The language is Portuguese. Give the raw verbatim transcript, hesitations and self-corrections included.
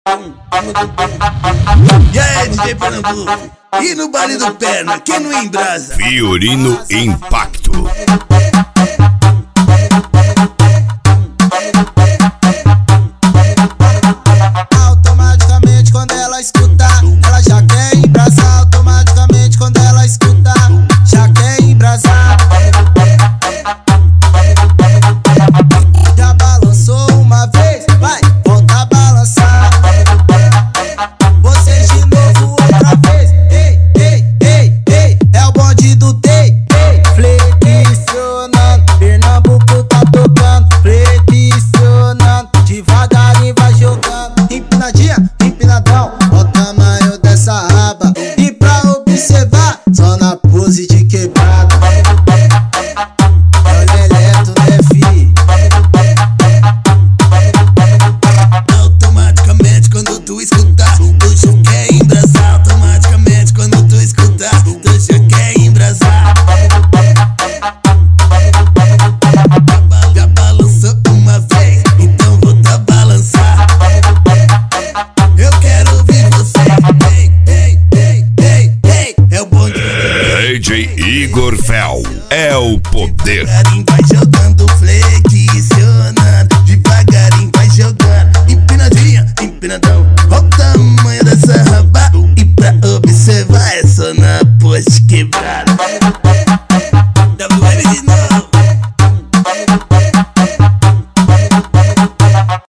E aí, D J Pernambuco? E no baile do Perna, quem não embrasa? Fiorino Impacto. Automaticamente quando ela escuta, ela já quer embrasar. Automaticamente quando ela escuta, já quer embrasar. Já balançou uma vez, vai, volta a balançar. Você de novo outra vez. Ei, ei, ei, ei, é o bonde do Tei. Flexionando, Pernambuco tá tocando. Flexionando, devagarinho vai jogando. Empinadinha, empinadão, ó o tamanho dessa raba. E pra observar, só na pose de quebrada. Olha eleto, né, fi? Automaticamente quando tu escutar, tu já quer embrasar. Automaticamente quando tu escutar, tu já quer embrasar. Já balançou uma vez, então volta a balançar. Eu quero ouvir você. Ei, ei, ei, ei, ei, é o bonde. D J Igor Fel é o poder. Devagarinho vai jogando, flexionando. Devagarinho vai jogando. Empinadinha, empinadão.